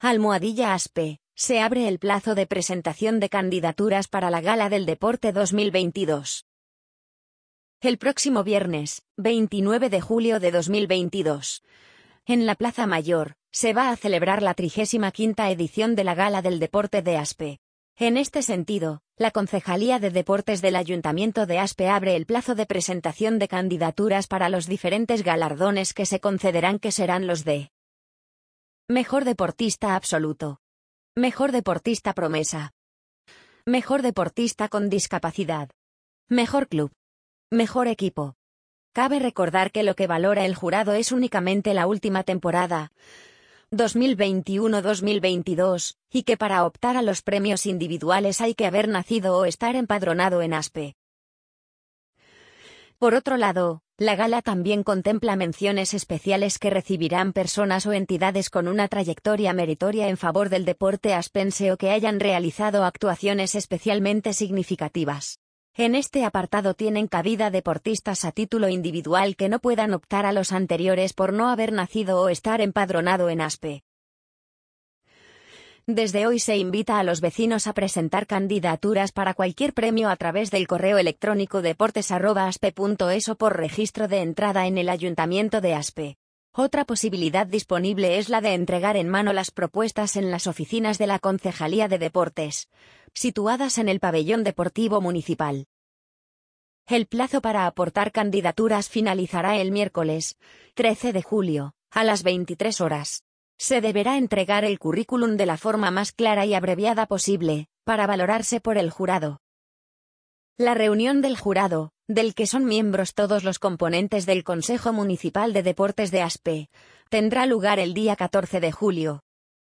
Almohadilla Aspe, se abre el plazo de presentación de candidaturas para la Gala del Deporte 2022. El próximo viernes, 29 de julio de 2022, en la Plaza Mayor, se va a celebrar la 35ª edición de la Gala del Deporte de Aspe. En este sentido, la Concejalía de Deportes del Ayuntamiento de Aspe abre el plazo de presentación de candidaturas para los diferentes galardones que se concederán, que serán los de Mejor Deportista Absoluto, Mejor Deportista Promesa, Mejor Deportista con Discapacidad, Mejor Club, Mejor Equipo. Cabe recordar que lo que valora el jurado es únicamente la última temporada, 2021-2022, y que para optar a los premios individuales hay que haber nacido o estar empadronado en Aspe. Por otro lado, la gala también contempla menciones especiales que recibirán personas o entidades con una trayectoria meritoria en favor del deporte aspense o que hayan realizado actuaciones especialmente significativas. En este apartado tienen cabida deportistas a título individual que no puedan optar a los anteriores por no haber nacido o estar empadronado en Aspe. Desde hoy se invita a los vecinos a presentar candidaturas para cualquier premio a través del correo electrónico deportes@aspe.es o por registro de entrada en el Ayuntamiento de Aspe. Otra posibilidad disponible es la de entregar en mano las propuestas en las oficinas de la Concejalía de Deportes, situadas en el pabellón deportivo municipal. El plazo para aportar candidaturas finalizará el miércoles, 13 de julio, a las 23 horas. Se deberá entregar el currículum de la forma más clara y abreviada posible, para valorarse por el jurado. La reunión del jurado, del que son miembros todos los componentes del Consejo Municipal de Deportes de Aspe, tendrá lugar el día 14 de julio,